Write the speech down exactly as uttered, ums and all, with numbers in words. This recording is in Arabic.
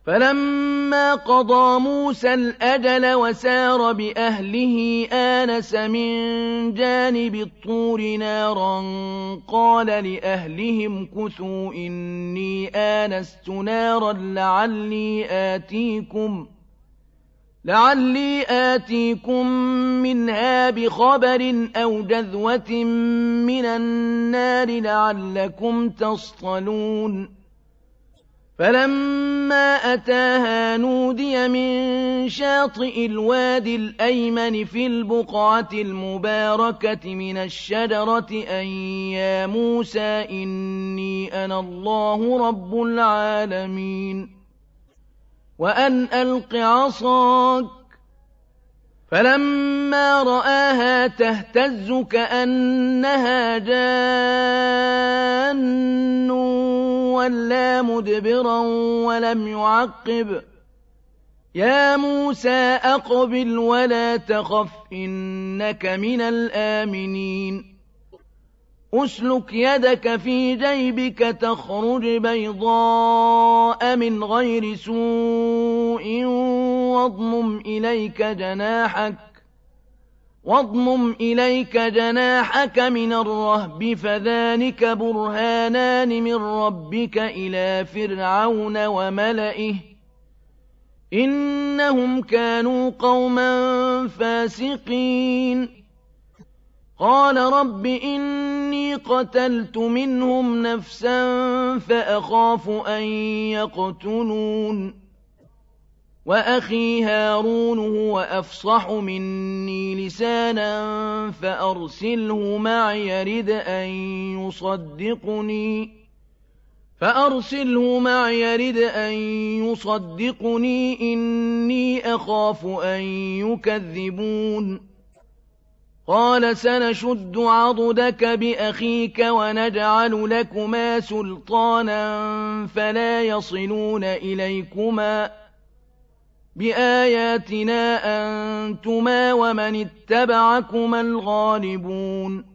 فَلَمَّا قَضَىٰ مُوسَى الْأَجَلَ وَسَارَ بِأَهْلِهِ آنَسَ مِن جَانِبِ الطُّورِ نَارًا قَالَ لِأَهْلِهِ امْكُثُوا إِنِّي آنَسْتُ نَارًا لَّعَلِّي آتِيكُمْ لعلي آتيكم منها بخبر أو جذوة من النار لعلكم تصطلون فلما أتاها نودي من شاطئ الوادي الأيمن في البقعة المباركة من الشجرة أن يا موسى إني أنا الله رب العالمين وأن ألق عصاك فلما رآها تهتز كأنها جان ولا مدبرا ولم يعقب يا موسى أقبل ولا تخف إنك من الآمنين أسلك يدك في جيبك تخرج بيضاء من غير سوء واضمم إليك جناحك واضمم إليك جناحك من الرهب فذلك برهانان من ربك إلى فرعون وملئه إنهم كانوا قوما فاسقين قال رب إني قتلت منهم نفسا فأخاف أن يقتلون وأخي هارون هو أفصح مني لسانا فأرسله معي يرد أن يصدقني فأرسله معي يرد أن يصدقني إني أخاف أن يكذبون قال سنشد عضدك بأخيك ونجعل لكما سلطانا فلا يصلون إليكما بآياتنا أنتما ومن اتبعكما الغالبون